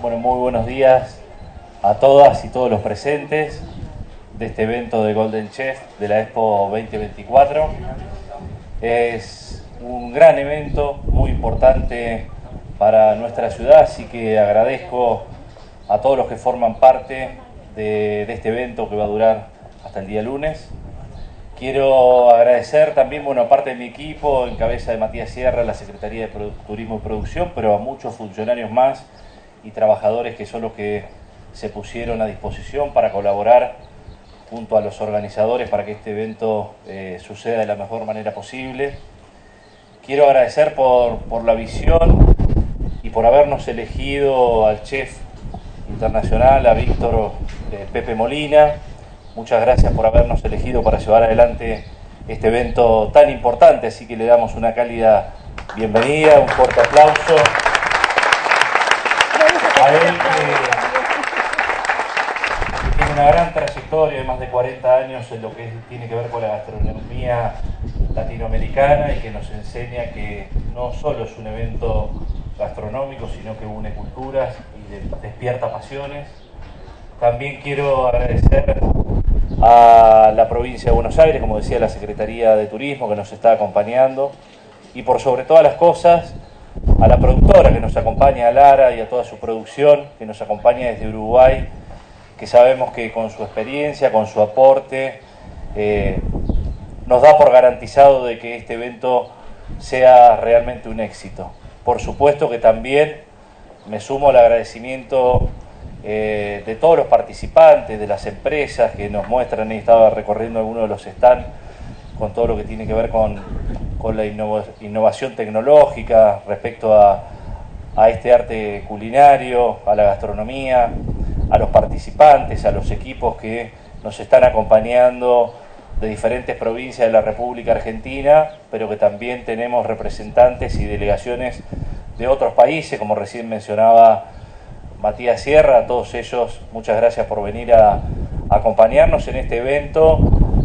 Bueno, muy buenos días a todas y todos los presentes de este evento de Golden Chef de la Expo 2024. Es un gran evento, muy importante para nuestra ciudad, así que agradezco a todos los que forman parte de este evento que va a durar hasta el día lunes. Quiero agradecer también, bueno, aparte de mi equipo, en cabeza de Matías Sierra, la Secretaría de Turismo y Producción, pero a muchos funcionarios más y trabajadores que son los que se pusieron a disposición para colaborar junto a los organizadores para que este evento suceda de la mejor manera posible. Quiero agradecer por la visión y por habernos elegido al chef internacional, a Víctor Pepe Molina. Muchas gracias por habernos elegido para llevar adelante este evento tan importante, así que le damos una cálida bienvenida, un fuerte aplauso a él, que tiene una gran trayectoria de más de 40 años en lo que tiene que ver con la gastronomía latinoamericana y que nos enseña que no solo es un evento gastronómico, sino que une culturas y despierta pasiones. También quiero agradecer a la provincia de Buenos Aires, como decía, la Secretaría de Turismo que nos está acompañando, y por sobre todas las cosas a la productora que nos acompaña, a Lara, y a toda su producción que nos acompaña desde Uruguay, que sabemos que con su experiencia, con su aporte, nos da por garantizado de que este evento sea realmente un éxito. Por supuesto que también me sumo al agradecimiento de todos los participantes, de las empresas que nos muestran. Estaba recorriendo algunos de los stands con todo lo que tiene que ver con la innovación tecnológica respecto a este arte culinario, a la gastronomía, a los participantes, a los equipos que nos están acompañando de diferentes provincias de la República Argentina, pero que también tenemos representantes y delegaciones de otros países, como recién mencionaba Matías Sierra. A todos ellos, muchas gracias por venir a acompañarnos en este evento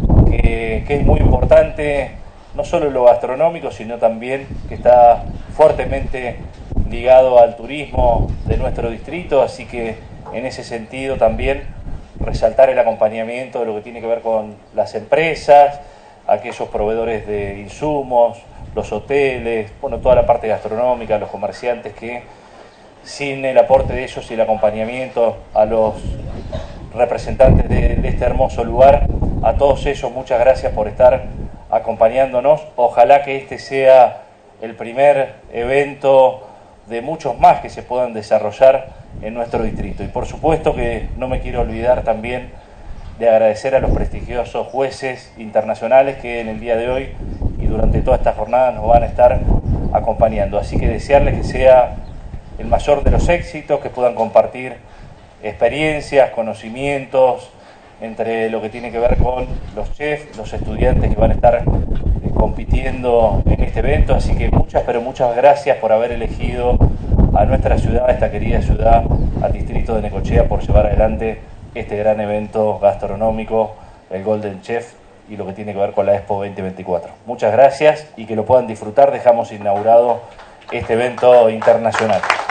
que es muy importante, no solo en lo gastronómico, sino también que está fuertemente ligado al turismo de nuestro distrito, así que en ese sentido también resaltar el acompañamiento de lo que tiene que ver con las empresas, aquellos proveedores de insumos, los hoteles, bueno, toda la parte gastronómica, los comerciantes que sin el aporte de ellos y el acompañamiento a los representantes de este hermoso lugar, a todos ellos muchas gracias por estar acompañándonos. Ojalá que este sea el primer evento de muchos más que se puedan desarrollar en nuestro distrito. Y por supuesto que no me quiero olvidar también de agradecer a los prestigiosos jueces internacionales que en el día de hoy y durante toda esta jornada nos van a estar acompañando. Así que desearles que sea el mayor de los éxitos, que puedan compartir experiencias, conocimientos entre lo que tiene que ver con los chefs, los estudiantes que van a estar compitiendo en este evento. Así que muchas, pero muchas gracias por haber elegido a nuestra ciudad, a esta querida ciudad, al distrito de Necochea, por llevar adelante este gran evento gastronómico, el Golden Chef, y lo que tiene que ver con la Expo 2024. Muchas gracias y que lo puedan disfrutar. Dejamos inaugurado este evento internacional.